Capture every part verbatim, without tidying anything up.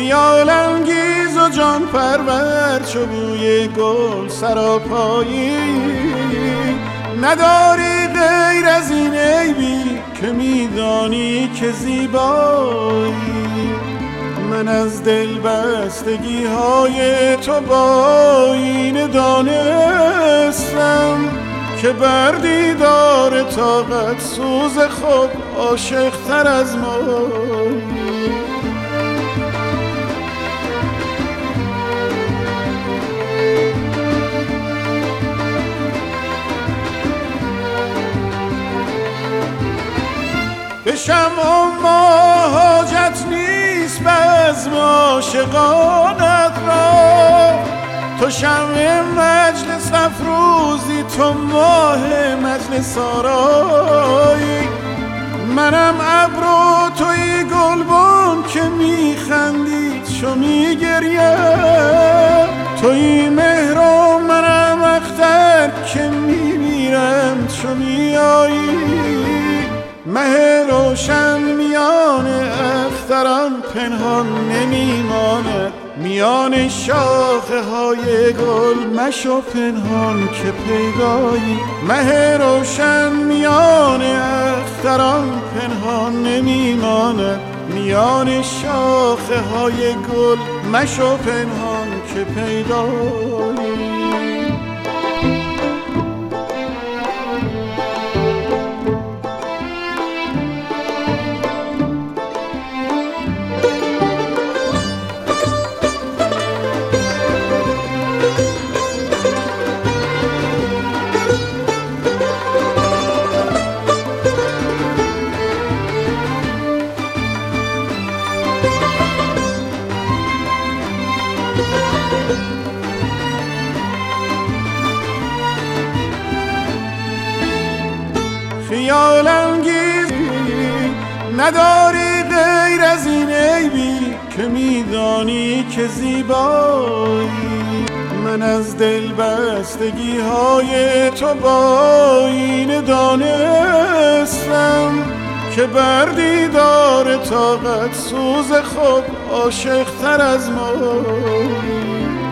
خیال انگیز و جان پرور چو بوی گل سراپایی، نداری غیر از این عیبی که میدانی که زیبایی. من از دل بستگی های تو با این دانستم که بر دیدار طاقت سوز خود عاشق تر از مایی. به شمع ما حاجت نیست بزم عاشقانت را، تو شمع مجلس افروزی، تو ماه مجلس آرایی. منم ابر و توی گلبن که میخندی چو میگریم، توی مهر و منم اختر که میمیرم چو میایی. مه روشن میان اختران پنهان نمیماند، میان شاخه های گل مشو پنهان که پیدایی. مه روشن میان اختران پنهان نمیماند، میان شاخه های گل مشو پنهان که پیدایی. خیال انگیز نداری غیر از این عیبی که میدانی که زیبایی. من از دل بستگی های تو با این دانستم که بر دیدار طاقت سوز خود عاشق تر از مایی.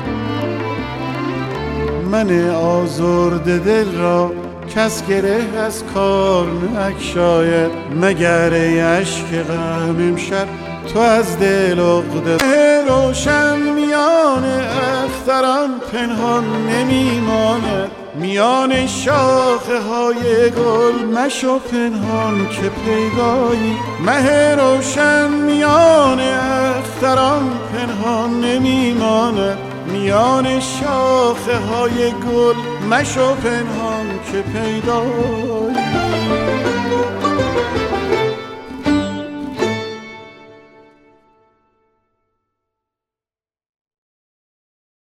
من آزرده دل را کس گره از کار نگشاید، مگر ای اشک غم امشب تو از دل عقده. روشن میان اختران پنهان نمیماند، میان شاخه های گل مشو پنهان که پیدایی. مه روشن میان اختران پنهان نمیماند، میان شاخه های گل مشو پنهان که پیدایی.